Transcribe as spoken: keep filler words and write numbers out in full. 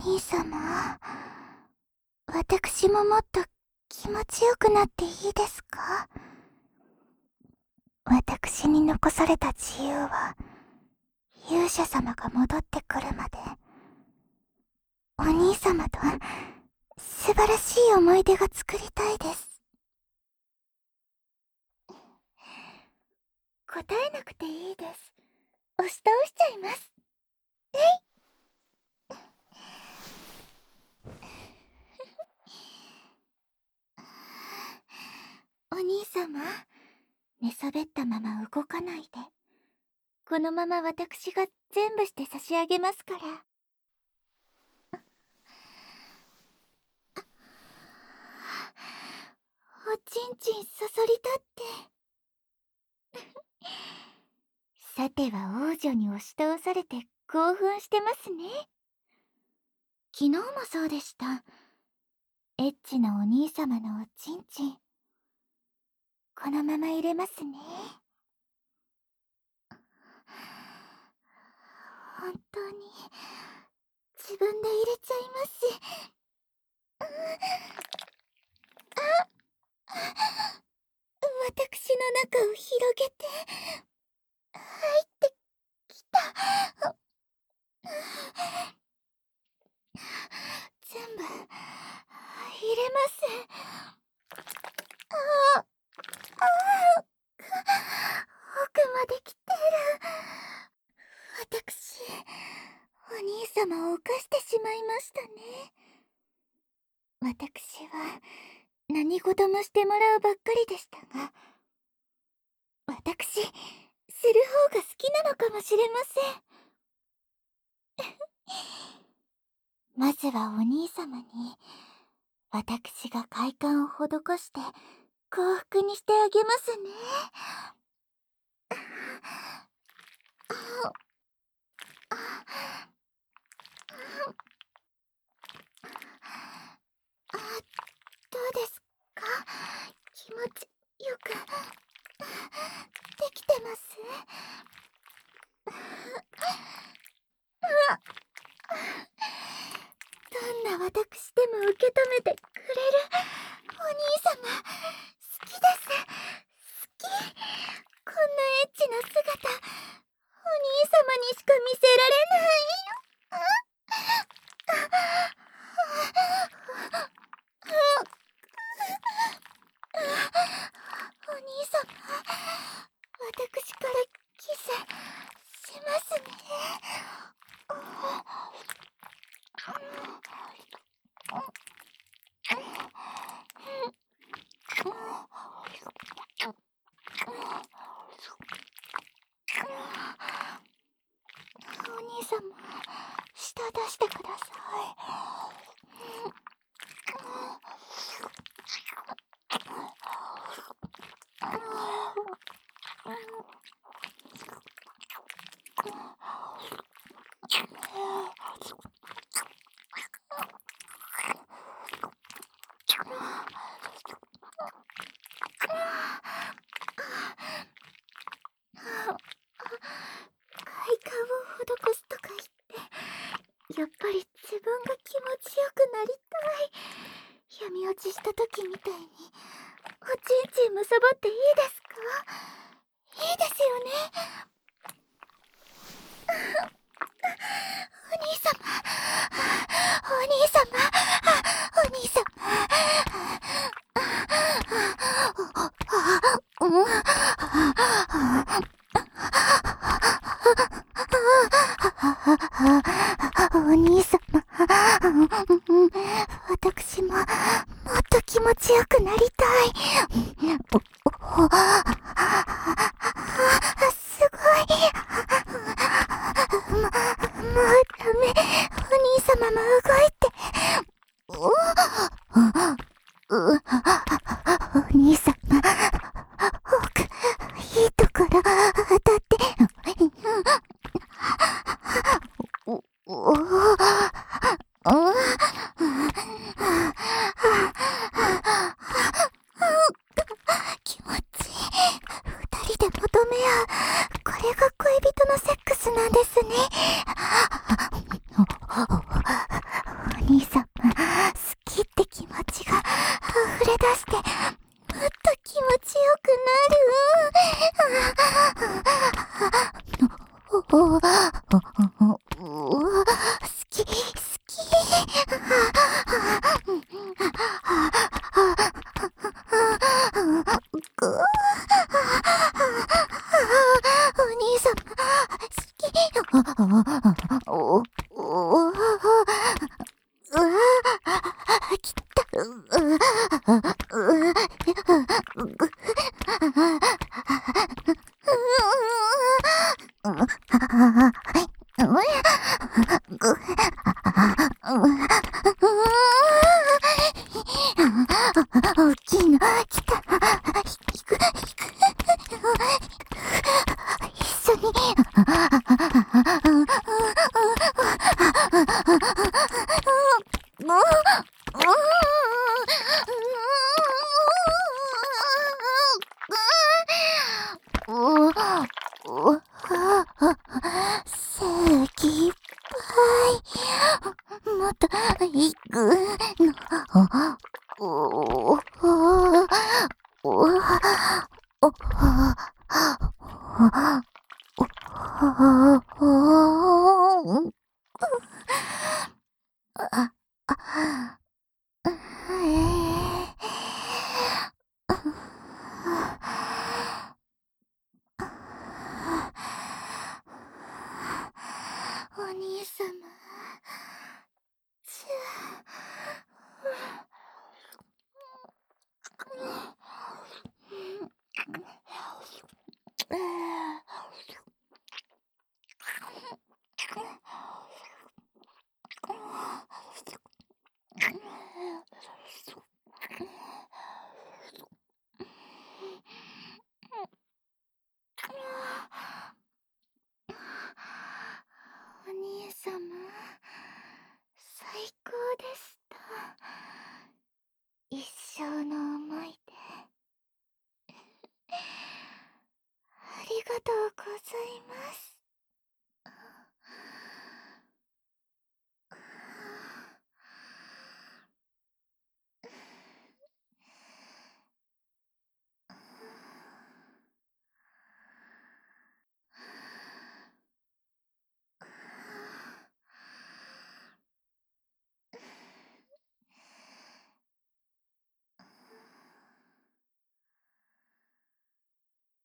兄様、私ももっと気持ちよくなっていいですか？私に残された自由は、勇者様が戻ってくるまで、お兄様と素晴らしい思い出が作りたいです。答えなくていいです。押し倒しちゃいます。えいお兄様、寝そべったまま動かないで。このまま私が全部して差し上げますから。おちんちんそそり立ってさては王女に押し倒されて興奮してますね。昨日もそうでした。エッチなお兄様のおちんちん、このまま入れますね。本当に自分で入れちゃいます。あ、私の中を広げて入ってきた。全部入れます。ああ、奥まで来てる。私、お兄様を犯してしまいましたね。私は何事もしてもらうばっかりでしたが、私、する方が好きなのかもしれません。まずはお兄様に、私が快感を施して幸福にしてあげますね。あ、どうですか？気持ちよくできてます？どんな私でも受け止めてくれるお兄様、好きです。好き。こんなエッチな姿、お兄様にしか見せられない。お兄様、私からキスしますね。お兄様、舌出してください。快感を施すとか言って、やっぱり自分が気持ちよくなりたい。闇落ちした時みたいにおちんちんむさぼっていいですか？いいですよね？お兄様、お兄様、お兄様。お兄様、私ももっと気持ちよくなりたい。すごい。も、もうダメ。お兄様も動いて。お兄様、奥、いいところ当たって。お、お、気持ちいい。二人で求め合う。これが恋人のセックスなんですね。 おお、好き、好き。ぐお兄さん、好き。お、お、うわ、きた。大きいの来た。引く、引く。一緒に。先輩、もっと行くの。おおおお兄様、じお兄様、最高でした。一生の思い出。ありがとうございます。